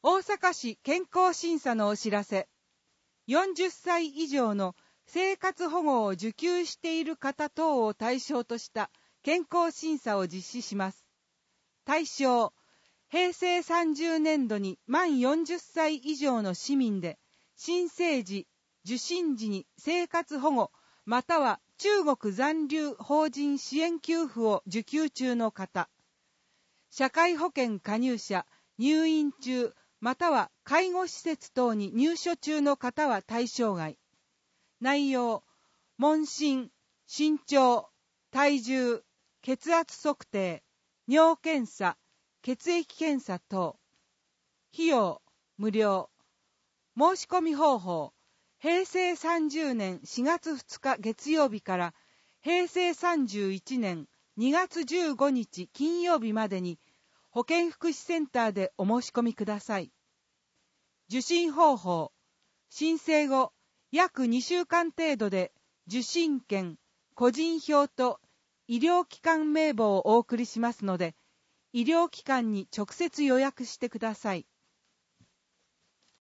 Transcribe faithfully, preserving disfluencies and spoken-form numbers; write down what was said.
大阪市健康審査のお知らせ。よんじゅっさい以上の生活保護を受給している方等を対象とした健康審査を実施します。対象、へいせいさんじゅうねんどに満よんじゅっさい以上の市民で、新生児、受診時に生活保護または中国残留邦人支援給付を受給中の方、社会保険加入者、入院中または介護施設等に入所中の方は対象外。内容、問診、身長、体重、血圧測定、尿検査、血液検査等。費用、無料。申し込み方法、へいせいさんじゅうねんしがつふつか月曜日からへいせいさんじゅういちねんにがつじゅうごにち金曜日までに保健福祉センターでお申し込みください。受診方法、申請後約にしゅうかん程度で受診券、個人票と医療機関名簿をお送りしますので、医療機関に直接予約してください。